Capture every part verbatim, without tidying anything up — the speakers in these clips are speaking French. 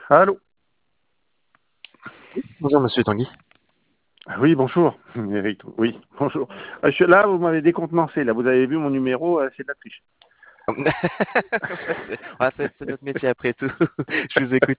Allô? Bonjour Monsieur Tanguy. Ah oui, bonjour, Eric. Oui, bonjour. Ah, je suis là, vous m'avez décontenancé. Là, vous avez vu mon numéro, euh, c'est de la triche. Ouais, c'est ouais, c'est- c'est notre métier après tout. Je vous écoute.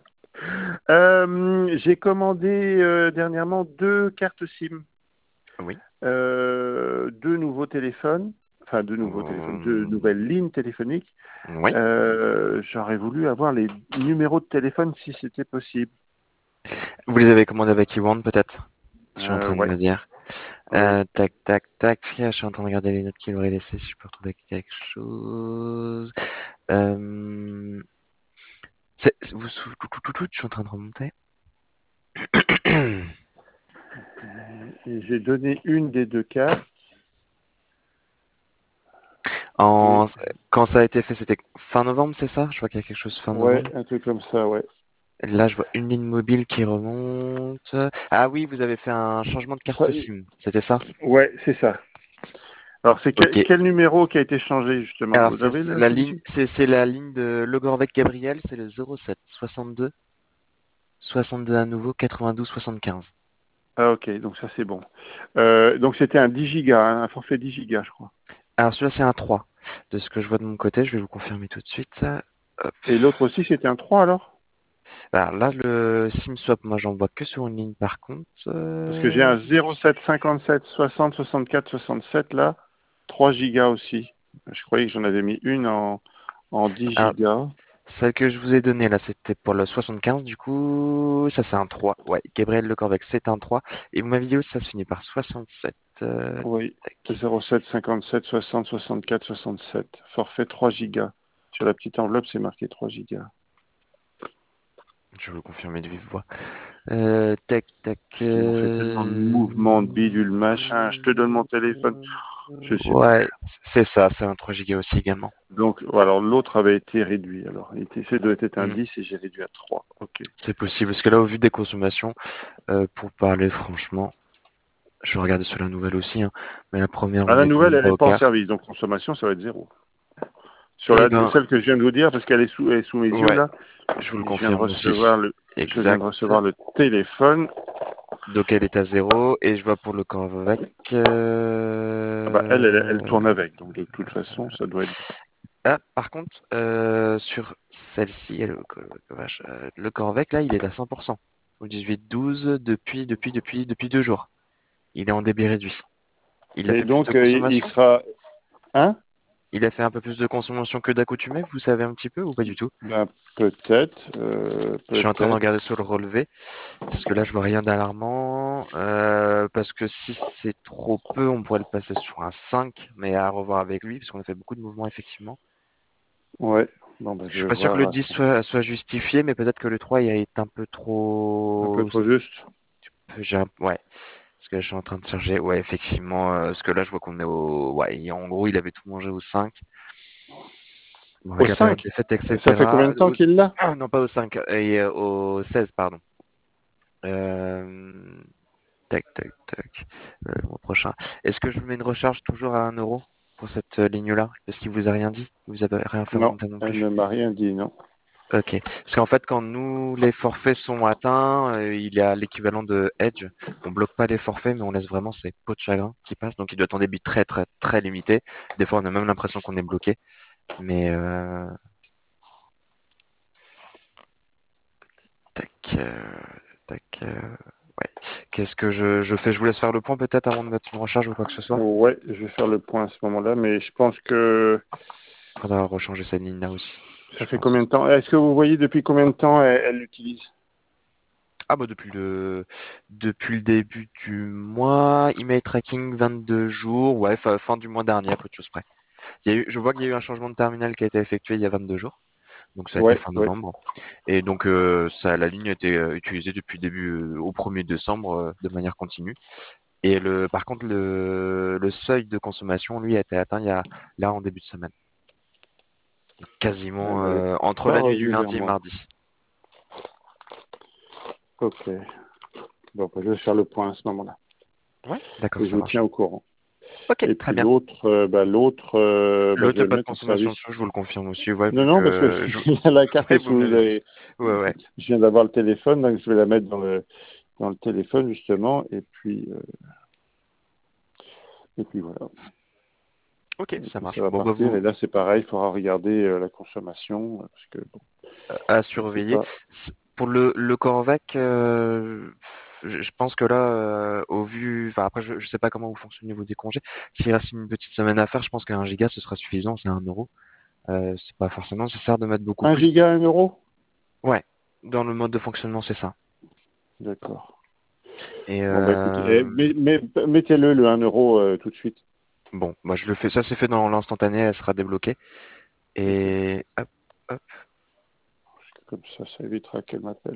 Euh, j'ai commandé euh, dernièrement deux cartes SIM, Oui. euh, deux nouveaux téléphones, enfin deux nouveaux téléphones, deux Hum, nouvelles lignes téléphoniques. oui. Euh, j'aurais voulu avoir les numéros de téléphone si c'était possible. Vous les avez commandés avec eOne peut-être? Je suis en Euh, train de ouais, me dire. oui. Euh, tac, tac, tac. Je suis en train de regarder les notes qu'il aurait laissées si je peux retrouver quelque chose. Euh, c'est- vous, sou- tout, tout, tout, tout, je suis en train de remonter. Et j'ai donné une des deux cartes. En, Et quand ça a été fait, c'était fin novembre, c'est ça? Je vois qu'il y a quelque chose fin ouais, novembre. un truc comme ça, ouais. Là, je vois une ligne mobile qui remonte. Ah oui, vous avez fait un changement de Ça, carte SIM, c'était ça? ouais, c'est ça. Alors, c'est Ok. que- quel numéro qui a été changé, justement? Alors Vous c'est avez c'est là, la ligne, celui-ci? c'est c'est la ligne de Logorvec Gabriel, c'est le zéro sept soixante-deux soixante-deux à nouveau quatre-vingt-douze soixante-quinze. Ah, ok, donc ça, c'est bon. Euh, donc, c'était un dix gigas, hein, un forfait dix gigas, je crois. Alors celui-là c'est un trois. De ce que je vois de mon côté, je vais vous confirmer tout de suite. Hop. Et l'autre aussi, c'était un trois, alors? Alors là le SIM swap, moi j'en vois que sur une ligne par contre. Parce que j'ai Euh, un zéro sept cinquante-sept soixante soixante-quatre soixante-sept, là, trois gigas aussi. Je croyais que j'en avais mis une en, en dix Alors gigas. celle que je vous ai donnée là, c'était pour le soixante-quinze du coup, ça c'est un trois. Ouais, Gabriel Logorvec c'est un trois. Et vous m'avez dit aussi ça se finit par soixante-sept. Euh, Oui, tac. zéro sept cinquante-sept soixante soixante-quatre soixante-sept. Forfait trois gigas. Sur la petite enveloppe, c'est marqué trois gigas. Je vais vous confirmer de vive voix. Euh, tac, tac. Parce qu'ils m'ont fait tellement de euh, mouvements, de bidule, machin. Je te donne mon téléphone. Je sais plus. Ouais, c'est ça, c'est un trois gigas aussi également. Donc, voilà, alors l'autre avait été réduit. Alors, il était, c'est doit être un Hmm, dix et j'ai réduit à trois. Ok. c'est possible, parce que là, au vu des consommations, euh, pour parler franchement, je vais regarder sur la nouvelle aussi, hein, mais la première, Ah, on la était nouvelle, elle livré n'est au pas en quart. service. Donc, consommation, ça va être zéro. Sur Eh la, ben, celle que je viens de vous dire, parce qu'elle est sous, elle est sous mes yeux, ouais, là. je vous le Et je viens de confirme aussi. recevoir le, je viens de Exact. recevoir le téléphone. Donc elle est à zéro, et je vois pour le Corvette. Ah bah, elle, elle, elle euh, tourne avec. Donc, de toute façon, ça doit être. Ah, par contre, euh, sur celle-ci, le, le, vache, euh, le Corvette, là, il est à cent pour cent. Au dix-huit douze, depuis, depuis, depuis, depuis deux jours. Il est en débit réduit. Il a Et fait plus de donc, euh, il consommation? sera. Hein? Il a fait un peu plus de consommation que d'accoutumée, vous savez un petit peu ou pas du tout? Ben, peut-être. Euh, Je suis en train de peut-être. regarder sur le relevé, parce que là, je vois rien d'alarmant. Euh, parce que si c'est trop peu, on pourrait le passer sur un cinq, mais à revoir avec lui, parce qu'on a fait beaucoup de mouvements, effectivement. Ouais. Bon, ben, Je je suis vais pas sûr que le voir. dix Attends. soit, soit justifié, mais peut-être que le trois il est un peu Un peu trop. trop juste. J'ai un- Ouais, parce que là, je suis en train de charger. Ouais, effectivement, euh, parce que là, je vois qu'on est au. Ouais, et en gros, il avait tout mangé au cinq. Bon, avec Au la période cinq. des fêtes, Ça fait combien et cetera. de temps Au- qu'il l'a? Ah, non, pas au cinq, et euh, au seize, pardon. Euh, Tac, tac, tac. Euh, le mois prochain. Est-ce que je vous mets une recharge toujours à un euro pour cette euh, ligne-là? Est-ce qu'il vous a rien dit? Vous avez rien fait Non, remonter non elle plus? ne m'a rien dit, non. Ok. Parce qu'en fait, quand nous, les forfaits sont atteints, euh, il y a l'équivalent de Edge. On bloque pas les forfaits, mais on laisse vraiment ces pots de chagrin qui passent. Donc, il doit être en débit très, très, très limité. Des fois, on a même l'impression qu'on est bloqué. Mais, euh, tac, euh, tac, euh, ouais. Qu'est-ce que je, je fais? Je vous laisse faire le point peut-être avant de mettre une recharge ou quoi que ce soit. Ouais, je vais faire le point à ce moment-là, mais je pense que Faudra rechanger cette ligne-là aussi, ça je fait pense. combien de temps? Est-ce que vous voyez depuis combien de temps elle elle l'utilise? Ah bah depuis le depuis le début du mois, email tracking vingt-deux jours, ouais, fin, fin du mois dernier, à peu de choses près. Il y a eu, je vois qu'il y a eu un changement de terminal qui a été effectué il y a vingt-deux jours, donc ça a été Ouais, fin ouais. novembre. Et donc euh, ça, la ligne a été euh, utilisée depuis le début euh, au premier décembre euh, de manière continue. Et le, par contre le, le seuil de consommation, lui, a été atteint il y a là en début de semaine, Elle quasiment n'avait euh, entre pas la nuit du revenu vers lundi et moi. mardi. Ok. Bon, bah, je vais faire le point à ce moment-là. Ouais, d'accord, Et je ça vous tiens marche. au courant. Ok, Et très puis bien. l'autre, euh, bah, l'autre, euh, bah, je L'autre, vais il le pas de mettre en consommation service. dessous, je vous le confirme aussi, ouais, Non, vu non, parce que que je... la carte ouais, est vous sous me l'avez dit. les... Ouais, ouais. Je viens d'avoir le téléphone, donc je vais la mettre dans le, dans le téléphone, justement. Et puis, euh, et puis voilà. Ok, Et ça puis ça marche. va Bon, bah partir. vous, Et là, c'est pareil, il faudra regarder euh, la consommation. Parce que, bon, à je sais surveiller. pas. C- Pour le, le Corvac, euh, je, je pense que là, euh, au vu, enfin après, je, je sais pas comment vous fonctionnez au niveau des congés. S'il reste une petite semaine à faire, je pense qu'un giga ce sera suffisant, c'est un euro. Euh, c'est pas forcément nécessaire de mettre beaucoup Un plus. giga, un euro? Ouais, dans le mode de fonctionnement, c'est ça. D'accord. Et Bon, bah écoutez, eh, euh, mais, mais- mettez-le, le un euro, euh, tout de suite. bon, moi je le fais. Ça c'est fait dans l'instantané, elle sera débloquée. Ok. Et hop, hop. Comme ça, ça évitera qu'elle m'appelle.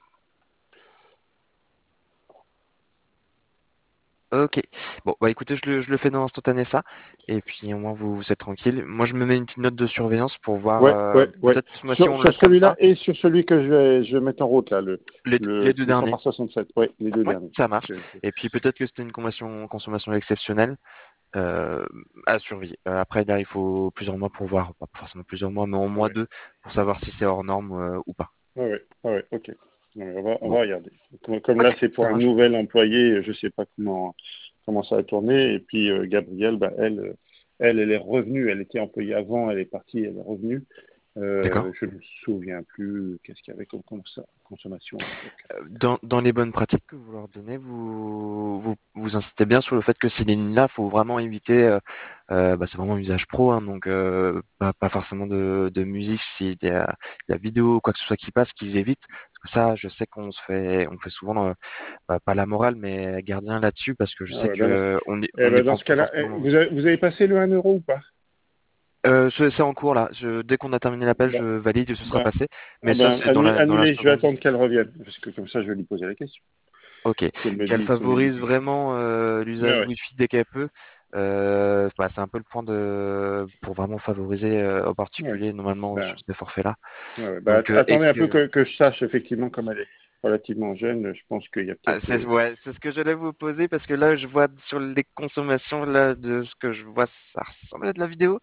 Ok. Bon, bah écoutez, je le, je le fais dans l'instantané ça. Et puis au moins vous, vous êtes tranquille. Moi je me mets une petite note de surveillance pour voir. Ouais, Euh, ouais, ouais. peut-être que moi si Sur, on le sur laisse comme celui-là ça. et sur celui que je vais, je vais mettre en route, là, le, Les, les le deux deux cents derniers. par soixante-sept. Ouais, les deux Ouais, derniers. ça marche. Je- Et puis peut-être que c'était une consommation, consommation exceptionnelle euh, à surveiller. Euh, après, là, il faut plusieurs mois pour voir, pas forcément plusieurs mois, mais au moins Ouais, deux pour savoir si c'est hors norme euh, ou pas. ouais, ouais, ouais, ouais, ok. Ouais, on va, on Bon, va regarder. Comme, comme là, ok, c'est pour ça un marche. nouvel employé, je sais pas comment, comment ça va tourner. Et puis, euh, Gabrielle, bah, elle, euh, elle, elle est revenue. Elle était employée avant, elle est partie, elle est revenue. D'accord. Euh, je ne me souviens plus qu'est-ce qu'il y avait comme cons- consommation à l'époque. Dans, dans les bonnes pratiques que vous leur donnez, vous, vous, vous insistez bien sur le fait que ces lignes-là, faut vraiment éviter, euh, euh, bah, c'est vraiment un usage pro, hein, donc euh, pas, pas forcément de, de musique, s'il y a la vidéo ou quoi que ce soit qui passe, qu'ils évitent. Parce que ça, je sais qu'on se fait, on fait souvent, euh, bah, pas la morale, mais gardien là-dessus, parce que je Ah sais ouais, ben non. que on n'y Eh on n'y ben, dans prend ce pas cas-là, eh, forcément. vous avez, vous avez passé le un euro ou pas? Euh, c'est c'est en cours là. Je, dès qu'on a terminé l'appel, je Ben, valide et ce sera ben, passé. ah Mais ça, ben, c'est dans annu- la dans annulez, je vais l'instantané. attendre qu'elle revienne, parce que comme ça, je vais lui poser la question. Ok. Si elle me Qu'elle dit, si elle me dit favorise quelque chose. vraiment euh, Ouais, l'usage ouais, Wi-Fi dès qu'elle peut. Euh, bah, c'est un peu le point de pour vraiment favoriser euh, en ouais. particulier normalement Ben, sur ces forfaits-là. ouais, ouais. Ben, Donc att- euh, et attendez un peu que que, que je sache effectivement comme elle est relativement jeune. Je pense qu'il y a ah, peut-être. c'est euh, ouais, c'est ce que j'allais vous poser parce que là je vois sur les consommations là de ce que je vois ça ressemble à de la vidéo.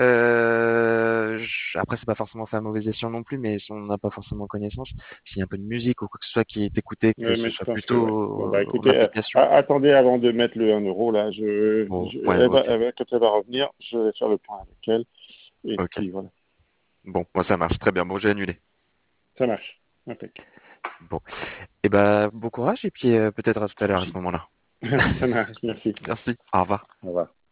Euh, je- après c'est pas forcément fait à mauvais escient non plus, mais si on n'a pas forcément connaissance, s'il y a un peu de musique ou quoi que ce soit qui est écouté, que ouais, ce mais je soit pense que ouais. Bon plutôt bah euh, en écoutez, euh, application. a- attendez avant de mettre le un euro là. Je, Bon, je- ouais, elle va, ok, elle va- quand elle va revenir, je vais faire le point avec elle. Et ok. puis voilà, Bon, moi ça marche très bien. Bon, j'ai annulé. ça marche. Impec. Bon, et ben bon courage et puis euh, peut-être à tout à l'heure à ce Merci. moment-là. Ça marche. Merci. Merci. Au revoir. Au revoir.